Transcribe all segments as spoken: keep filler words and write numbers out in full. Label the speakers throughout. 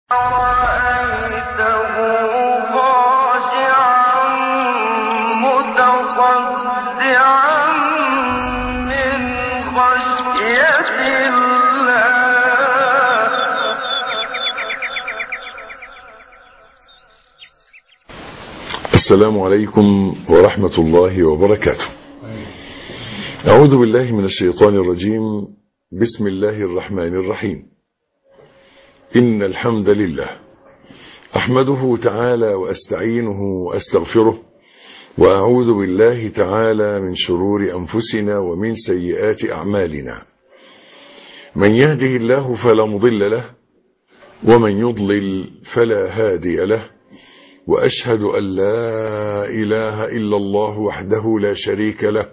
Speaker 1: رأيته خاشعا متصدعا من خشية الله.
Speaker 2: السلام عليكم ورحمة الله وبركاته. أعوذ بالله من الشيطان الرجيم. بسم الله الرحمن الرحيم. إن الحمد لله أحمده تعالى وأستعينه وأستغفره، وأعوذ بالله تعالى من شرور أنفسنا ومن سيئات أعمالنا. من يهده الله فلا مضل له، ومن يضلل فلا هادي له، وأشهد أن لا إله إلا الله وحده لا شريك له،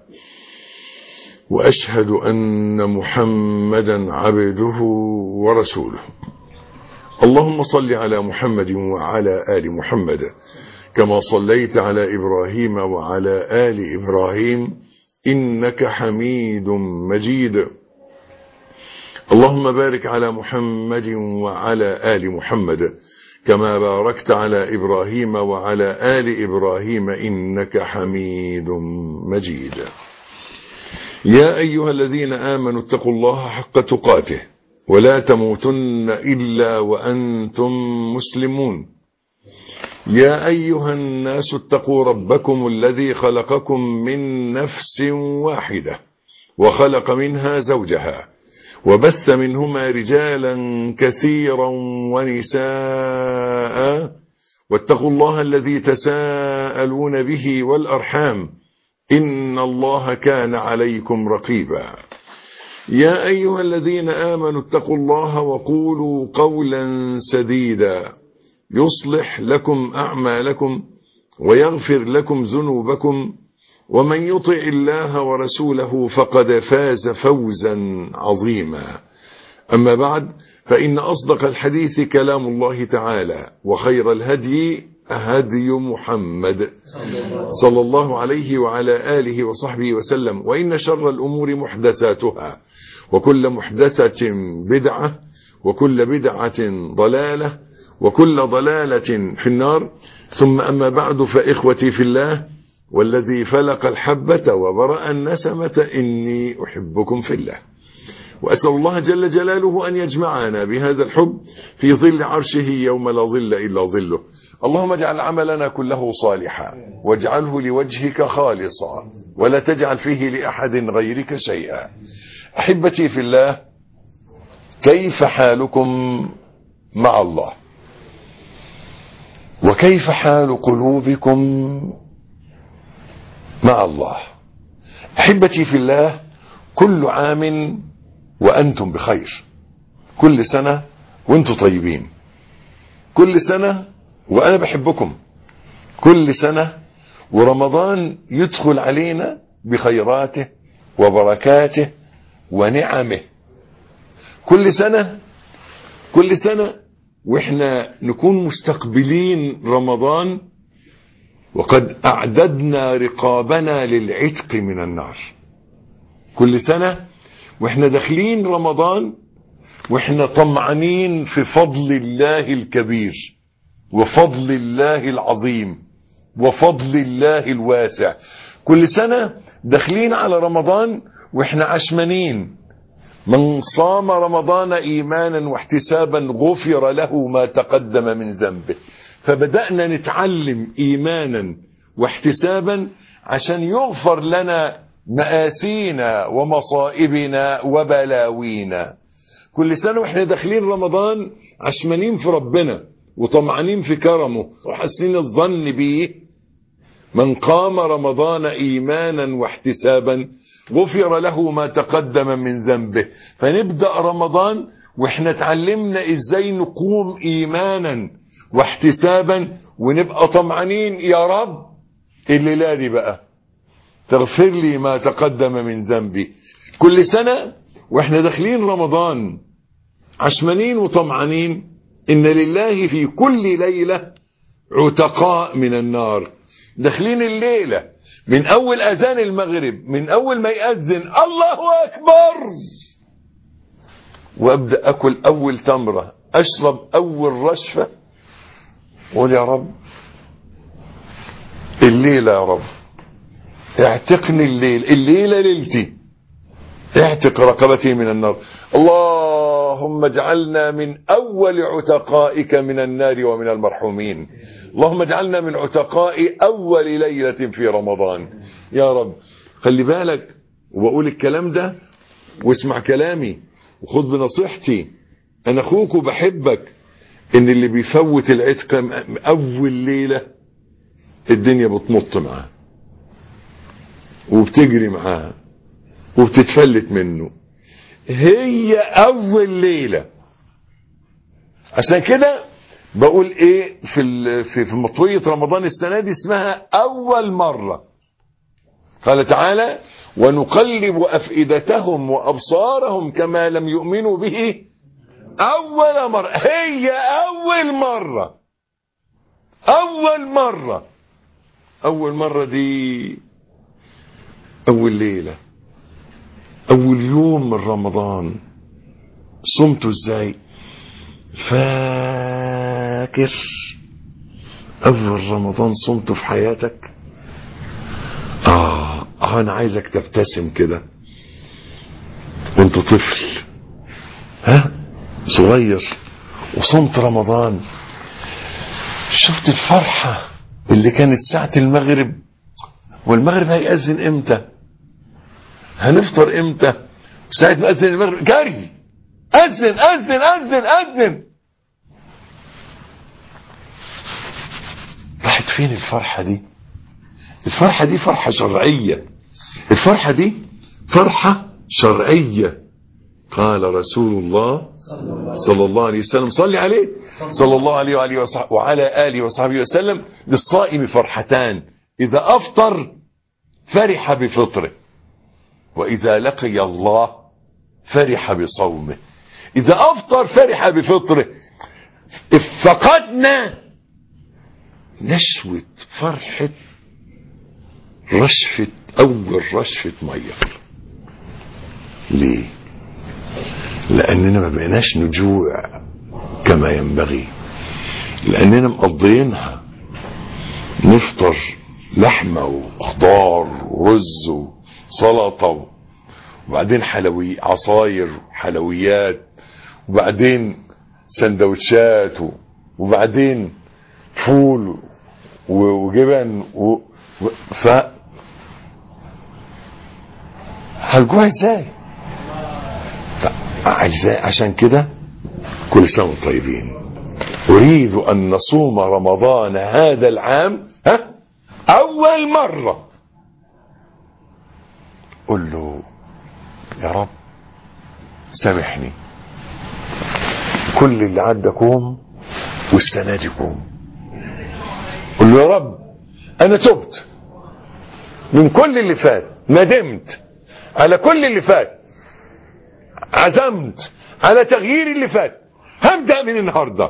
Speaker 2: وأشهد أن محمدا عبده ورسوله. اللهم صل على محمد وعلى آل محمد كما صليت على إبراهيم وعلى آل إبراهيم إنك حميد مجيد. اللهم بارك على محمد وعلى آل محمد كما باركت على إبراهيم وعلى آل إبراهيم إنك حميد مجيد. يا أيها الذين آمنوا اتقوا الله حق تقاته ولا تموتن إلا وأنتم مسلمون. يا أيها الناس اتقوا ربكم الذي خلقكم من نفس واحدة وخلق منها زوجها وبث منهما رجالا كثيرا ونساء، واتقوا الله الذي تساءلون به والأرحام إن الله كان عليكم رقيبا. يا أيها الذين آمنوا اتقوا الله وقولوا قولا سديدا يصلح لكم أعمالكم ويغفر لكم ذنوبكم، ومن يطع الله ورسوله فقد فاز فوزا عظيما. أما بعد، فإن أصدق الحديث كلام الله تعالى، وخير الهدي هدي محمد صلى الله عليه وعلى آله وصحبه وسلم، وإن شر الأمور محدثاتها، وكل محدثة بدعة، وكل بدعة ضلالة، وكل ضلالة في النار. ثم أما بعد، فإخوتي في الله والذي فلق الحبة وبرأ النسمة إني أحبكم في الله، وأسأل الله جل جلاله أن يجمعنا بهذا الحب في ظل عرشه يوم لا ظل إلا ظله. اللهم اجعل عملنا كله صالحا، واجعله لوجهك خالصا، ولا تجعل فيه لأحد غيرك شيئا. أحبتي في الله، كيف حالكم مع الله؟ وكيف حال قلوبكم مع الله؟ أحبتي في الله، كل عام وأنتم بخير، كل سنة وأنتم طيبين، كل سنة وأنا بحبكم، كل سنة ورمضان يدخل علينا بخيراته وبركاته ونعمه، كل سنة كل سنة وإحنا نكون مستقبلين رمضان وقد أعددنا رقابنا للعتق من النار. كل سنة وإحنا داخلين رمضان وإحنا طمعانين في فضل الله الكبير، وفضل الله العظيم، وفضل الله الواسع. كل سنة داخلين على رمضان وإحنا عشمانين. من صام رمضان إيمانا واحتسابا غفر له ما تقدم من ذنبه. فبدأنا نتعلم إيمانا واحتسابا عشان يغفر لنا مآسينا ومصائبنا وبلاوينا. كل سنة واحنا داخلين رمضان عشمانين في ربنا وطمعانين في كرمه وحسين الظن به. من قام رمضان إيمانا واحتسابا غفر له ما تقدم من ذنبه. فنبدأ رمضان واحنا اتعلمنا ازاي نقوم إيمانا واحتسابا ونبقى طمعانين، يا رب الليلة دي بقى تغفر لي ما تقدم من ذنبي. كل سنة واحنا داخلين رمضان عشمانين وطمعانين إن لله في كل ليلة عتقاء من النار. داخلين الليلة من أول أذان المغرب، من أول ما يأذن الله أكبر وأبدأ أكل أول تمرة اشرب اول رشفة قول يا رب الليلة يا رب اعتقني الليل الليلة ليلتي اعتق رقبتي من النار. اللهم اجعلنا من اول عتقائك من النار ومن المرحومين. اللهم اجعلنا من عتقاء اول ليلة في رمضان يا رب. خلي بالك وبقول الكلام ده واسمع كلامي وخد بنصيحتي، انا اخوك وبحبك، ان اللي بيفوت العتق اول ليلة الدنيا بتمط معاه وبتجري معاه وبتتفلت منه، هي اول ليلة. عشان كده بقول ايه في في في مطوية رمضان السنة دي اسمها اول مرة. قال تعالى ونقلب افئدتهم وابصارهم كما لم يؤمنوا به اول مرة. هي اول مرة اول مرة اول مرة دي اول ليلة اول يوم من رمضان. صمتوا ازاي؟ فاكر اول رمضان صمته في حياتك؟ اه, آه انا عايزك تبتسم كده وانت طفل ها صغير وصمت رمضان. شفت الفرحة اللي كانت ساعة المغرب، والمغرب هيأذن امتى؟ هنفطر امتى؟ ساعة ما أذن المغرب جري أذن أذن أذن أذن. راحت فين الفرحة دي؟ الفرحة دي فرحة شرعية. الفرحة دي فرحة شرعية. قال رسول الله صلى الله عليه وسلم صلي عليه صلى الله عليه وآله وصحبه وعلى آله وصحبه وسلم للصائم فرحتان إذا أفطر فرح بفطره وإذا لقي الله فرح بصومه. إذا أفطر فرح بفطره. فقدنا نشوة فرحة رشفة أول رشفة مية. ليه؟ لأننا ما بقيناش نجوع كما ينبغي، لأننا مقضيينها نفطر لحمة وخضار ورز وسلطة وبعدين حلوي عصاير وحلويات وبعدين سندوتشات وبعدين فول وجبن و... و... ف هالجوع ازاي؟ عشان كده كل سنة وانتم طيبين. اريد ان نصوم رمضان هذا العام ها اول مرة. قل له يا رب سامحني كل اللي عدى كوم والسنة دي كوم. قل له يا رب انا تبت من كل اللي فات، ندمت على كل اللي فات، عزمت على تغيير اللي فات، هبدأ من النهاردة.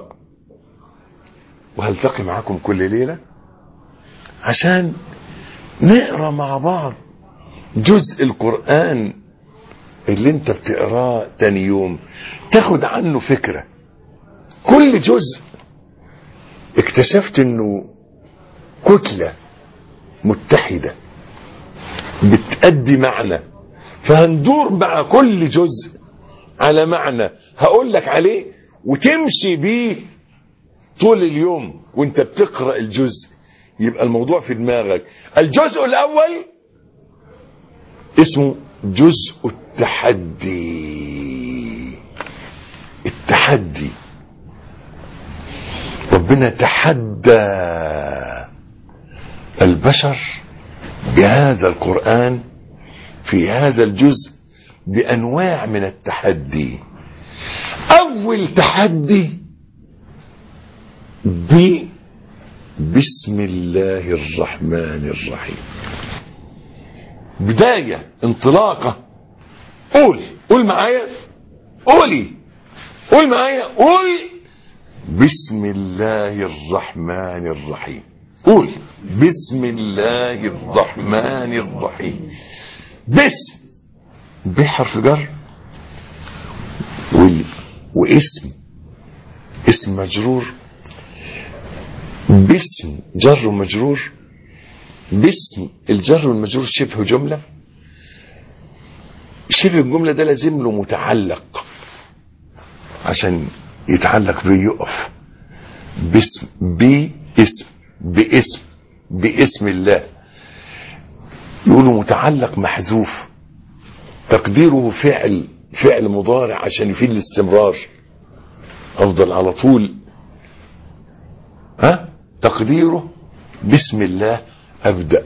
Speaker 2: وهلتقي معاكم كل ليلة عشان نقرأ مع بعض جزء القرآن اللي انت بتقراه تاني يوم، تاخد عنه فكرة. كل جزء اكتشفت انه كتلة متحدة بتأدي معنى، فهندور مع كل جزء على معنى هقول لك عليه وتمشي بيه طول اليوم وانت بتقرأ الجزء، يبقى الموضوع في دماغك. الجزء الاول اسمه جزء التحدي. التحدي ربنا تحدى البشر بهذا القرآن في هذا الجزء بأنواع من التحدي. أول تحدي ب بسم الله الرحمن الرحيم. بداية انطلاقة. قول قول معايا قولي قول معايا قول بسم الله الرحمن الرحيم. قول بسم الله الرحمن الرحيم. بسم بحرف جر واسم اسم مجرور باسم جر ومجرور، باسم الجر والمجرور شبه جملة، شبه الجملة ده لازم له متعلق عشان يتعلق بيه يقف. باسم باسم باسم باسم الله، يقولوا متعلق محذوف تقديره فعل فعل مضارع عشان يفيد الاستمرار، افضل على طول. ها تقديره بسم الله ابدأ.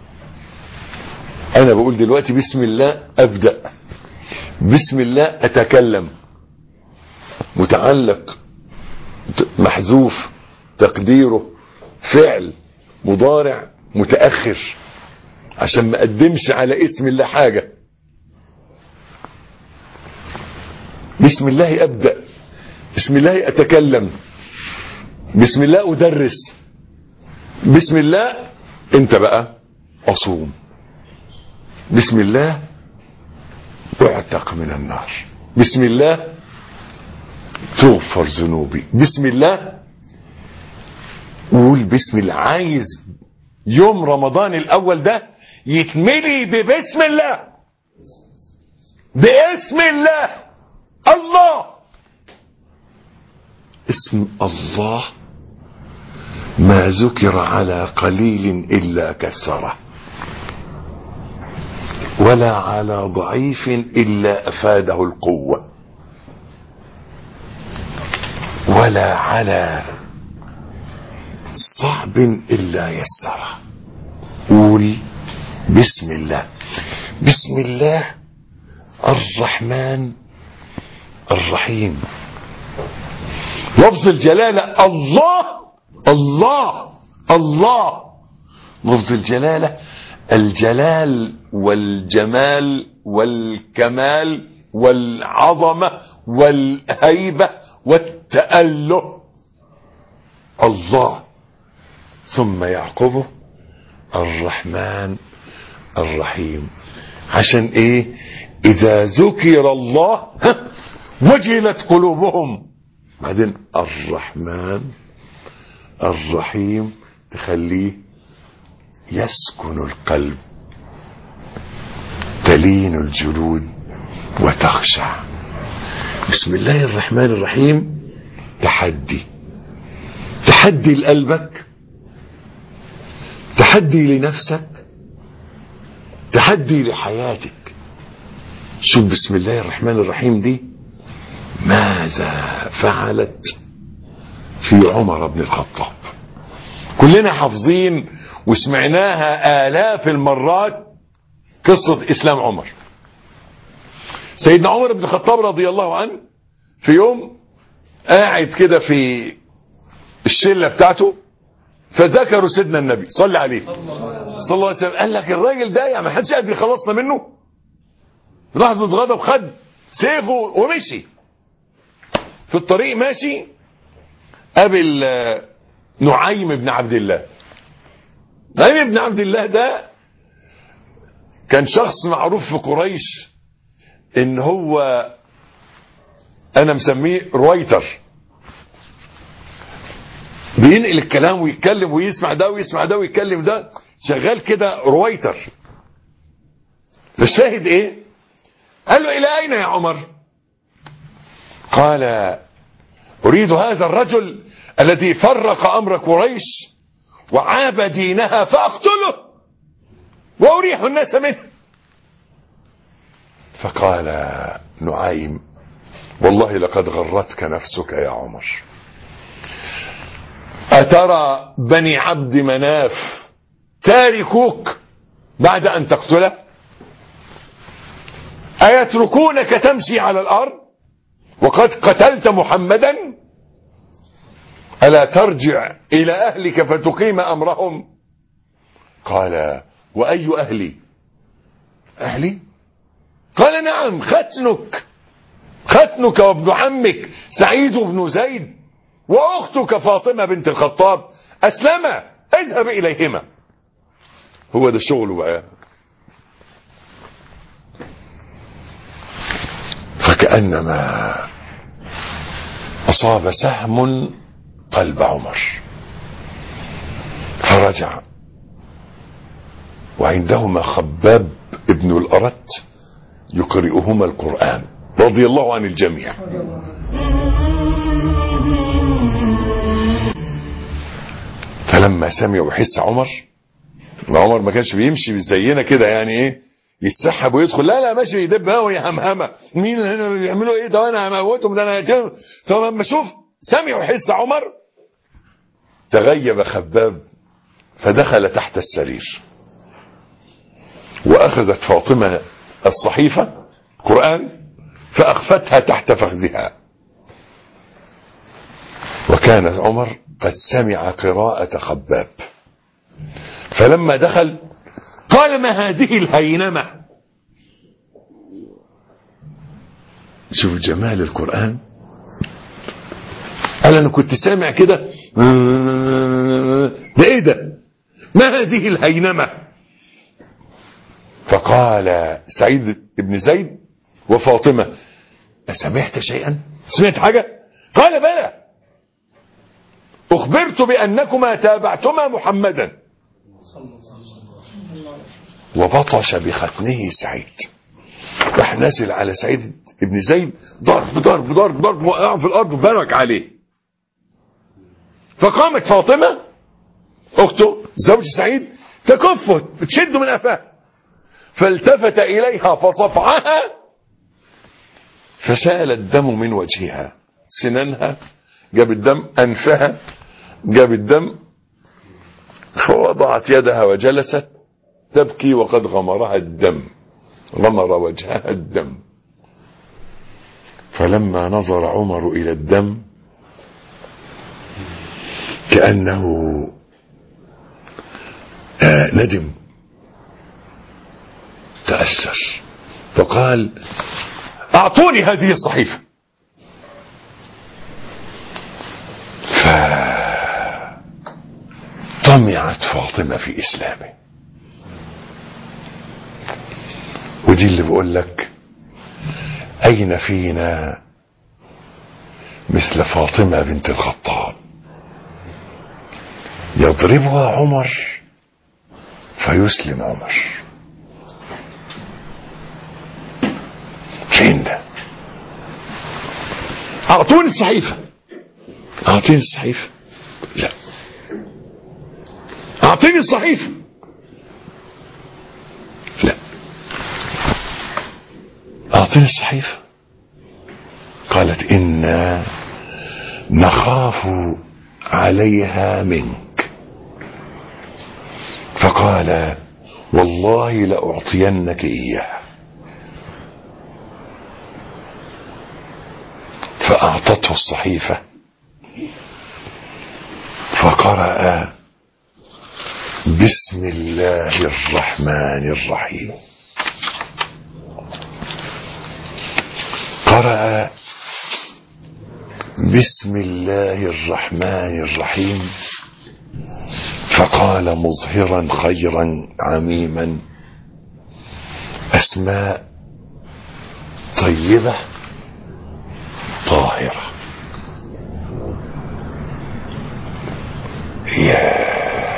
Speaker 2: انا بقول دلوقتي بسم الله ابدأ، بسم الله اتكلم، متعلق محذوف تقديره فعل مضارع متأخر عشان ما اقدمش على اسم الله حاجة. بسم الله ابدأ، بسم الله اتكلم، بسم الله ادرس، بسم الله انت بقى اصوم، بسم الله اعتق من النار، بسم الله تغفر ذنوبي، بسم الله. قول بسم الله. عايز يوم رمضان الاول ده يتملي ببسم الله، باسم الله. الله، اسم الله ما ذكر على قليل إلا كسره، ولا على ضعيف إلا أفاده القوة، ولا على صعب إلا يسره. قول بسم الله. بسم الله الرحمن الرحيم. لفظ الجلالة الله الله الله. لفظ الجلالة الجلال والجمال والكمال والعظمة والهيبة والتأله. الله ثم يعقبه الرحمن الرحيم. عشان ايه؟ اذا ذكر الله وجلت قلوبهم. بعدين الرحمن الرحيم تخليه يسكن القلب، تلين الجلود وتخشع. بسم الله الرحمن الرحيم تحدي، تحدي لقلبك، تحدي لنفسك، تحدي لحياتك. شوف بسم الله الرحمن الرحيم دي ماذا فعلت في عمر بن الخطاب. كلنا حافظين وسمعناها آلاف المرات قصة إسلام عمر. سيدنا عمر بن الخطاب رضي الله عنه في يوم قاعد كده في الشلة بتاعته، فذكروا سيدنا النبي صلى عليه صلى الله عليه وسلم. قال لك الراجل ده يعني ما حدش قادر يخلصنا منه. لحظة غضب خد سيفه ومشي. في الطريق ماشي قابل نعيم بن عبد الله. نعيم بن عبد الله ده كان شخص معروف في قريش ان هو انا مسميه رويتر، بينقل الكلام ويتكلم ويسمع ده ويسمع ده ويتكلم ده، شغال كده رويتر. فالشاهد ايه؟ قال له الى اين يا عمر؟ قال اريد هذا الرجل الذي فرق امر قريش وعاب دينها فاقتله واريح الناس منه. فقال نعيم والله لقد غرتك نفسك يا عمر. أترى بني عبد مناف تاركوك بعد أن تقتله؟ أيتركونك تمشي على الأرض وقد قتلت محمدا؟ ألا ترجع إلى أهلك فتقيم أمرهم؟ قال وأي أهلي؟ أهلي؟ قال نعم ختنك، ختنك وابن عمك سعيد بن زيد واختك فاطمة بنت الخطاب اسلما، اذهب اليهما. هو ده شغله بقى. فكأنما أصاب سهم قلب عمر فرجع، وعندهما خباب ابن الأرت يقرئهما القرآن رضي الله عن الجميع. فلما سمع وحس عمر، عمر ما كانش بيمشي زينا كده يعني ايه يتسحب ويدخل، لا لا ماشي يدب هوا همهمه، مين هنا بيعملوا ايه ده وانا هموتهم ده انا هجم. طب لما شوف سمع وحس عمر تغيب خباب فدخل تحت السرير، واخذت فاطمه الصحيفه قرآن فاخفتها تحت فخذها، وكان عمر قد سمع قراءة خباب، فلما دخل قال ما هذه الهينمة. شوف جمال القرآن، قال انا كنت سامع كده ده ايه ده، ما هذه الهينمة. فقال سعيد بن زيد وفاطمة أسمعت شيئا، سمعت حاجة؟ قال بلى، أخبرت بأنكما تابعتما محمدا. وبطش بختنه سعيد، راح نازل على سعيد بن زيد ضرب ضرب ضرب ضرب وقع في الأرض وبرك عليه. فقامت فاطمة أخته زوج سعيد تكفه تشد من قفاه، فالتفت إليها فصفعها فسال الدم من وجهها، سنانها جاب الدم، أنفها جاب الدم، فوضعت يدها وجلست تبكي وقد غمرها الدم، غمر وجهها الدم. فلما نظر عمر إلى الدم كأنه آه ندم تأثر، فقال أعطوني هذه الصحيفة. فطمعت فاطمة في إسلامه. ودي اللي بقول لك أين فينا مثل فاطمة بنت الخطاب، يضربها عمر فيسلم عمر. فين ده؟ أعطوني الصحيفة، أعطيني الصحيفة، لا أعطيني الصحيفة، لا أعطيني الصحيفة. قالت إنا نخاف عليها منك. فقال والله لأعطينك إياها. فأعطته الصحيفة فقرأ بسم الله الرحمن الرحيم. قرأ بسم الله الرحمن الرحيم فقال مظهرا خيرا عميما أسماء طيبة طاهرة. يا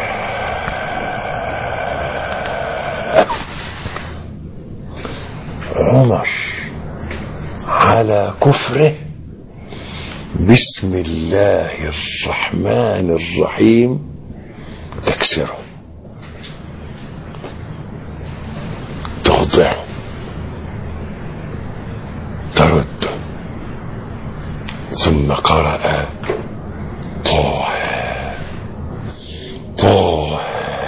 Speaker 2: عمر على كفره بسم الله الرحمن الرحيم تكسره تخضعه ترده. ثم قرأ طه طه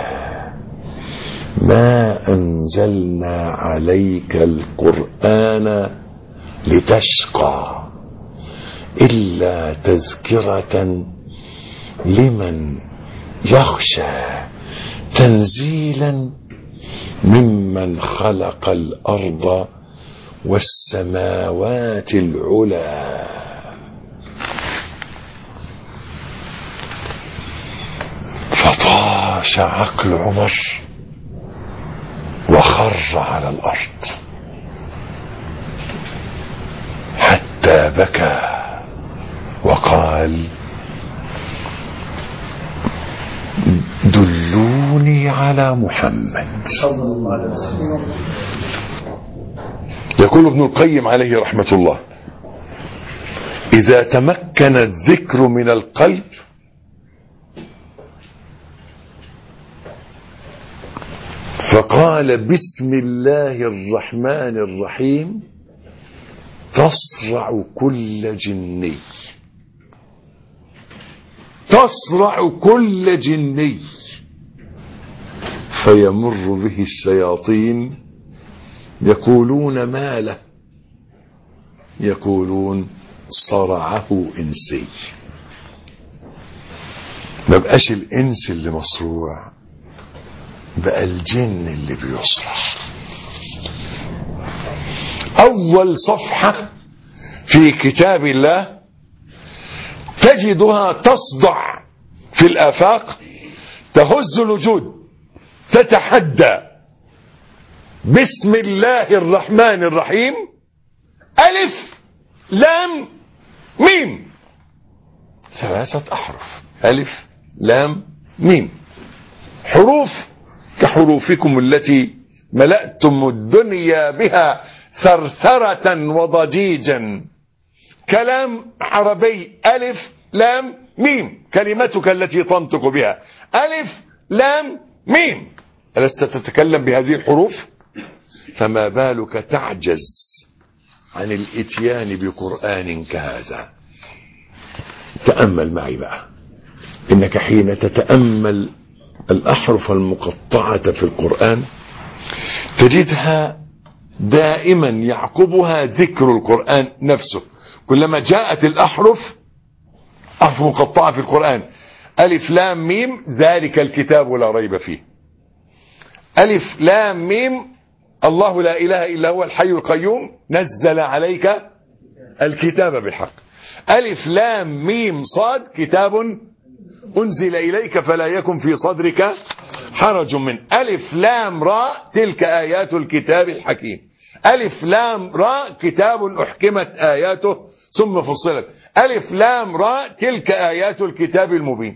Speaker 2: ما أنزلنا عليك القرآن لتشقى إلا تذكرة لمن يخشى تنزيلا ممن خلق الأرض والسماوات العلى. فطاش عقل عمر وخر على الأرض حتى بكى وقال قال دلوني على محمد. يقول ابن القيم عليه رحمة الله إذا تمكن الذكر من القلب فقال بسم الله الرحمن الرحيم تصرع كل جني، تصرع كل جني، فيمر به الشياطين يقولون ما له، يقولون صرعه إنسي. ما بقاش الإنس اللي مصروع، بقى الجن اللي بيصرع. أول صفحة في كتاب الله تجدها تصدع في الآفاق، تهز الوجود، تتحدى. بسم الله الرحمن الرحيم، ألف لام ميم، ثلاثة أحرف، ألف لام ميم، حروف كحروفكم التي ملأتم الدنيا بها ثرثرة وضجيجا. كلام عربي، ألف لام ميم، كلمتك التي تنطق بها ألف لام ميم. ألست تتكلم بهذه الحروف؟ فما بالك تعجز عن الاتيان بقرآن كهذا. تأمل معي بقى إنك حين تتأمل الأحرف المقطعة في القرآن تجدها دائما يعقبها ذكر القرآن نفسه. كلما جاءت الأحرف أحرف مقطعة في القرآن، ألف لام ميم ذلك الكتاب لا ريب فيه، ألف لام ميم الله لا إله إلا هو الحي القيوم نزل عليك الكتاب بالحق، ألف لام ميم صاد كتاب أنزل إليك فلا يكن في صدرك حرج من، ألف لام راء تلك آيات الكتاب الحكيم، ألف لام راء كتاب أحكمت آياته ثم فصلت، ألف لام راء تلك آيات الكتاب المبين.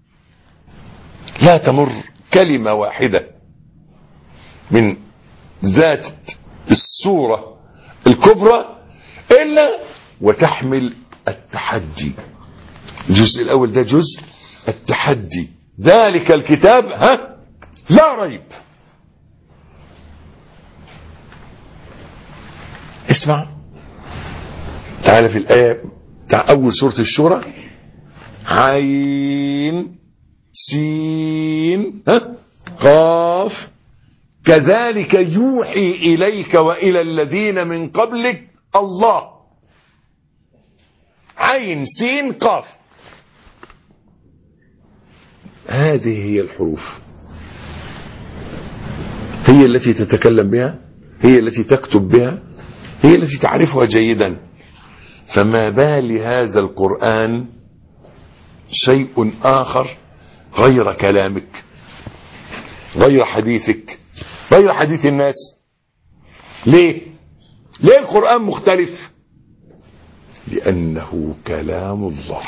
Speaker 2: لا تمر كلمة واحدة من ذات السورة الكبرى إلا وتحمل التحدي. الجزء الأول ده جزء التحدي، ذلك الكتاب ها لا ريب. اسمع تعالى في الآية بتاع أول سورة الشورى، عين سين ها قاف كذلك يوحي إليك وإلى الذين من قبلك الله. عين سين قاف، هذه هي الحروف، هي التي تتكلم بها، هي التي تكتب بها، هي التي تعرفها جيدا. فما بال هذا القرآن شيء آخر غير كلامك، غير حديثك، غير حديث الناس. ليه؟ ليه القرآن مختلف؟ لأنه كلام الله.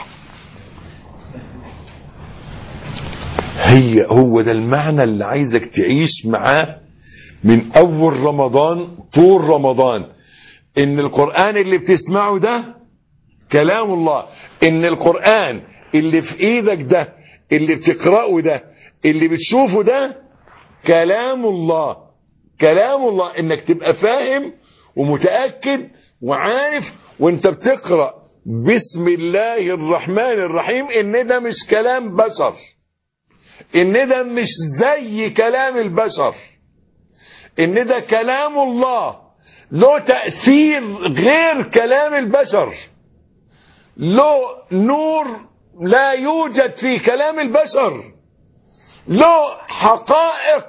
Speaker 2: هي هو ده المعنى اللي عايزك تعيش معاه من أول رمضان طول رمضان، إن القرآن اللي بتسمعه ده كلام الله، إن القرآن اللي في إيدك ده، اللي بتقرأه ده، اللي بتشوفه ده كلام الله. كلام الله، إنك تبقى فاهم ومتأكد وعارف وانت بتقرأ بسم الله الرحمن الرحيم إن ده مش كلام بشر، إن ده مش زي كلام البشر، إن ده كلام الله له تأثير غير كلام البشر، له نور لا يوجد في كلام البشر، له حقائق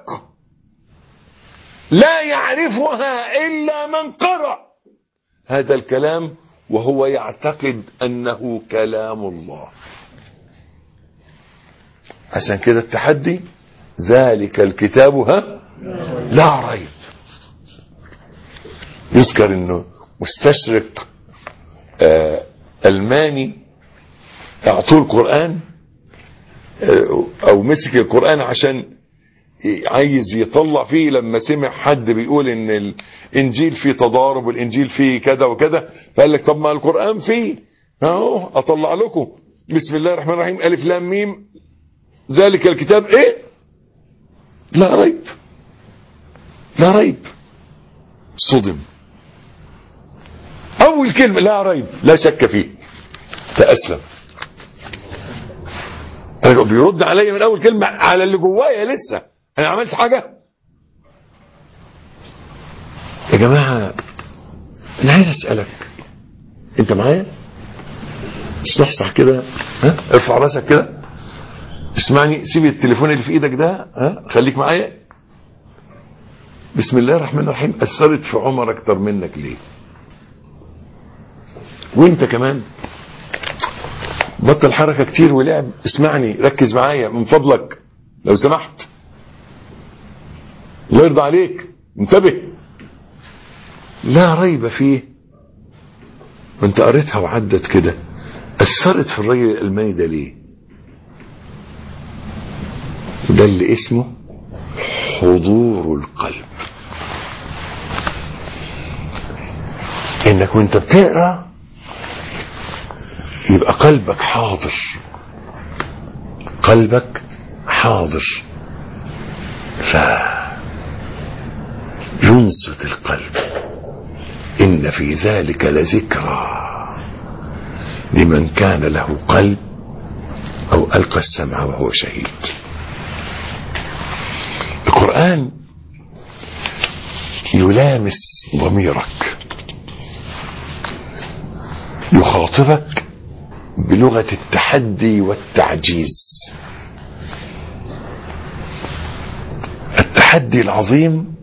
Speaker 2: لا يعرفها إلا من قرأ هذا الكلام وهو يعتقد أنه كلام الله. عشان كده التحدي ذلك الكتاب ها لا ريب. يذكر انه مستشرق آه ألماني اعطوه القرآن او مسك القرآن عشان عايز يطلع فيه، لما سمع حد بيقول ان الانجيل فيه تضارب والانجيل فيه كذا وكذا، فقال لك طب ما القرآن فيه اهو، اطلع لكم بسم الله الرحمن الرحيم الف لام ميم ذلك الكتاب ايه لا ريب، لا ريب. صدم. اول كلمة لا ريب لا شك فيه، فاسلم. بيرد عليا من اول كلمة على اللي جوايا، لسه انا عملت حاجة؟ يا جماعة انا عايز اسألك، انت معايا؟ صحصح كده، ها ارفع راسك كده، اسمعني، سيب التليفون اللي في ايدك ده، ها خليك معايا. بسم الله الرحمن الرحيم اثرت في عمر اكتر منك ليه؟ وانت كمان بطل حركة كتير ولعب، اسمعني ركز معايا من فضلك لو سمحت، الله يرضى عليك، انتبه. لا ريب فيه، وانت قريتها وعدت كده، اثرت في الرجل الالماني ده ليه؟ ده اللي اسمه حضور القلب. انك وانت بتقرا يبقى قلبك حاضر، قلبك حاضر، فينصت القلب. إن في ذلك لذكرى لمن كان له قلب أو ألقى السمع وهو شهيد. القرآن يلامس ضميرك، يخاطبك بلغة التحدي والتعجيز. التحدي العظيم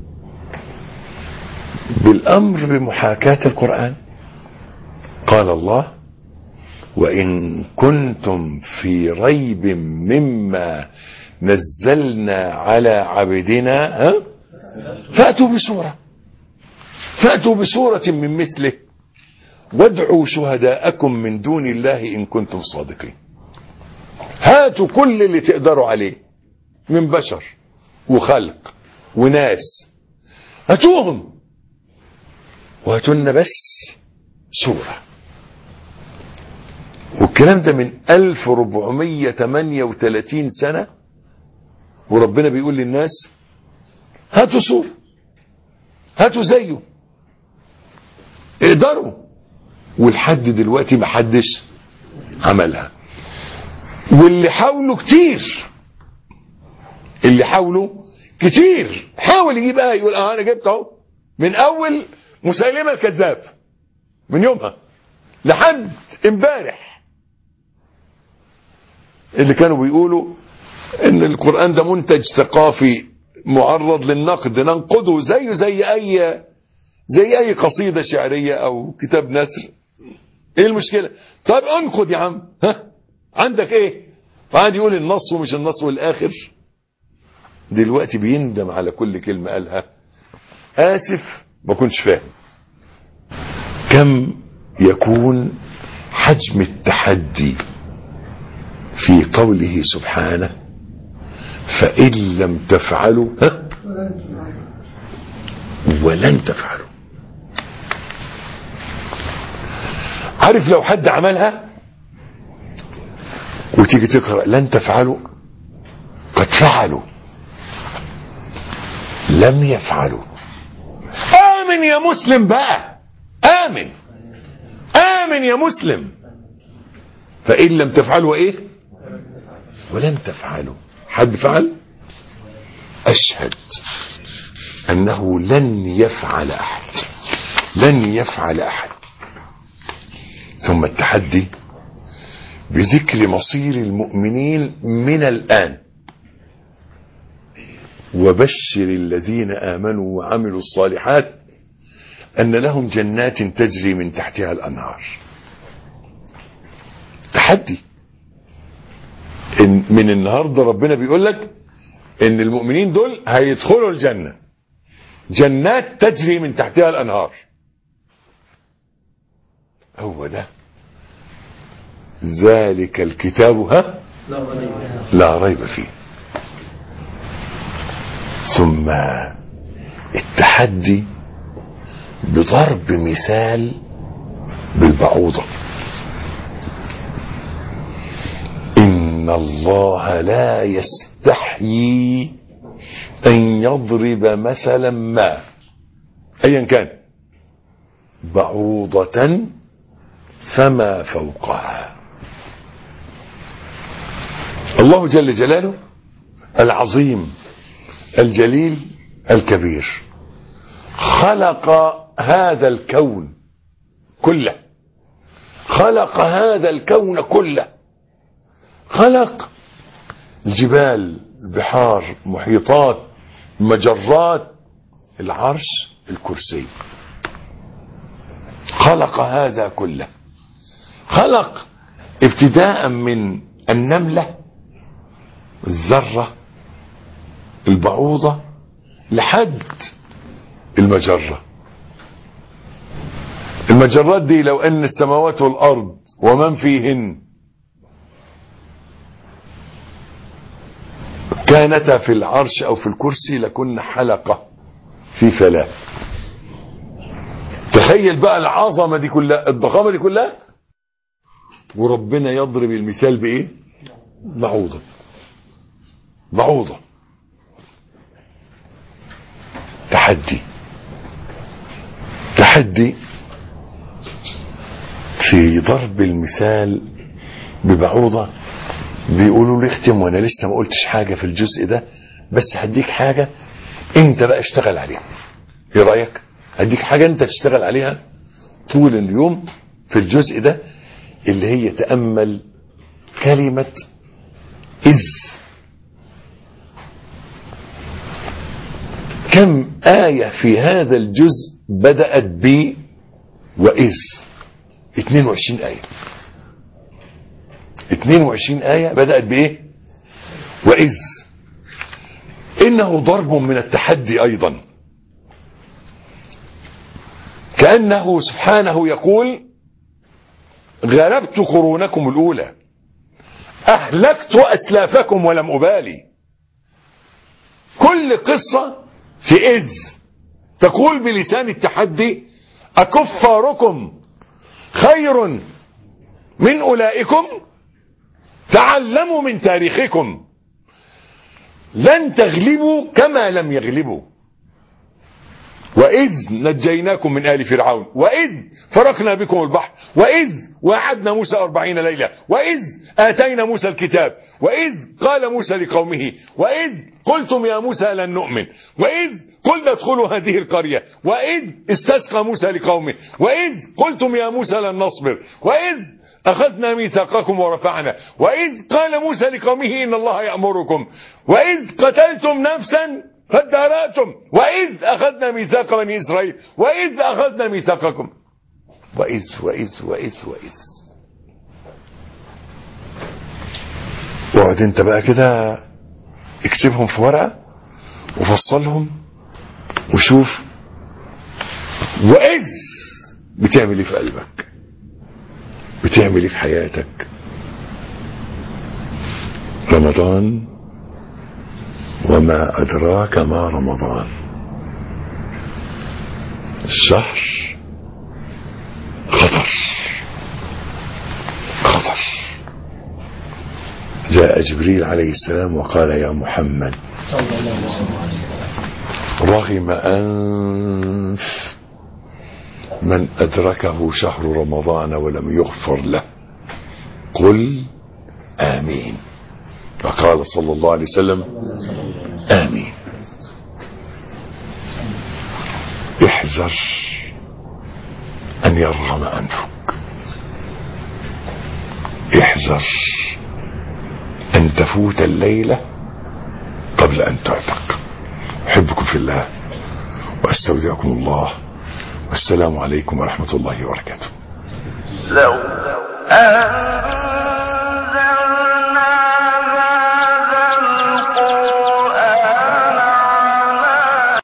Speaker 2: بالأمر بمحاكاة القرآن. قال الله: وإن كنتم في ريب مما نزلنا على عبدنا ها فأتوا بسورة فأتوا بسورة من مثله وادعوا شهداءكم من دون الله إن كنتم صادقين. هاتوا كل اللي تقدروا عليه من بشر وخلق وناس، هاتوهم وهاتوا لنا بس سورة. والكلام ده من ألف وأربعمية وثمانية وثلاثين سنة، وربنا بيقول للناس هاتوا سورة، هاتوا زيه، اقدروا. ولحد دلوقتي ما حدش عملها، واللي حاولوا كتير، اللي حاولوا كتير حاول يجيب آية يقول اه انا جبت اهو، من اول مسيلمة الكذاب من يومها لحد امبارح اللي كانوا بيقولوا ان القرآن ده منتج ثقافي معرض للنقد، ننقده زيه زي اي زي اي قصيدة شعرية او كتاب نثر. ايه المشكلة؟ طيب انقد يا عم، ها عندك ايه؟ وقعد يقول النص ومش النص، والاخر دلوقتي بيندم على كل كلمة قالها. اسف ما كنتش فاهم. كم يكون حجم التحدي في قوله سبحانه: فإن لم تفعلوا ها ولن تفعلوا. عارف لو حد عملها وتيجي تقرأ لن تفعلوا، قد فعلوا لم يفعلوا. آمن يا مسلم بقى، آمن آمن يا مسلم. فإن لم تفعلوا إيه ولن تفعلوا. حد فعل؟ أشهد أنه لن يفعل أحد، لن يفعل أحد. ثم التحدي بذكر مصير المؤمنين من الآن: وبشر الذين آمنوا وعملوا الصالحات أن لهم جنات تجري من تحتها الأنهار. تحدي إن من النهاردة ربنا بيقول لك إن المؤمنين دول هيدخلوا الجنة، جنات تجري من تحتها الأنهار. هو ده ذلك الكتاب ها لا ريب فيه. ثم التحدي بضرب مثال بالبعوضة. إن الله لا يستحيي أن يضرب مثلا ما أيا كان بعوضة فما فوقها. الله جل جلاله العظيم الجليل الكبير خلق هذا الكون كله، خلق هذا الكون كله، خلق الجبال، البحار، محيطات، مجرات، العرش، الكرسي، خلق هذا كله. خلق ابتداء من النملة، الذرة، البعوضة، لحد المجرة. المجرات دي لو ان السماوات والارض ومن فيهن كانتا في العرش او في الكرسي لكن حلقة في فلاة. تخيل بقى العظمة دي كلها، الضخامة دي كلها، وربنا يضرب المثال بايه؟ بعوضة. بعوضة. تحدي تحدي في ضرب المثال ببعوضة. بيقولوا لي اختم وانا لسه ما قلتش حاجة في الجزء ده، بس هديك حاجة انت بقى اشتغل عليها. ايه رأيك؟ هديك حاجة انت تشتغل عليها طول اليوم في الجزء ده، اللي هي تأمل كلمة إذ. كم آية في هذا الجزء بدأت ب وإذ؟ اثنين وعشرين آية. اثنين وعشرين آية بدأت بإيه؟ وإذ. إنه ضرب من التحدي أيضا، كأنه سبحانه يقول غلبت قرونكم الأولى، أهلكت أسلافكم ولم أبالي. كل قصة في إذ تقول بلسان التحدي أكفاركم خير من أولئكم؟ تعلموا من تاريخكم، لن تغلبوا كما لم يغلبوا. وإذ نجيناكم من آل فرعون، وإذ فرقنا بكم البحر، وإذ وعدنا موسى أربعين ليلة، وإذ آتينا موسى الكتاب، وإذ قال موسى لقومه، وإذ قلتم يا موسى لن نؤمن، وإذ قلنا ادخلوا هذه القرية، وإذ استسقى موسى لقومه، وإذ قلتم يا موسى لن نصبر، وإذ أخذنا ميثاقكم ورفعنا، وإذ قال موسى لقومه إن الله يأمركم، وإذ قتلتم نفسا فادارأتم، وإذ أخذنا ميثاق بني إسرائيل، وإذ أخذنا ميثاقكم. وإذ وإذ وإذ وإذ. اقعد انت بقى كده اكتبهم في ورقة وفصلهم وشوف وإذ بتعمل ايه في قلبك، بتعمل ايه في حياتك. رمضان وما أدراك ما رمضان، الشهر خطر خطر. جاء جبريل عليه السلام وقال يا محمد رغم أنف من أدركه شهر رمضان ولم يغفر له، قل آمين. فقال صلى الله عليه وسلم آمين. احذر أن يرغم أنفك، احذر أن تفوت الليلة قبل أن تعتق. أحبكم في الله وأستودعكم الله، والسلام عليكم ورحمة الله وبركاته.
Speaker 1: لو أن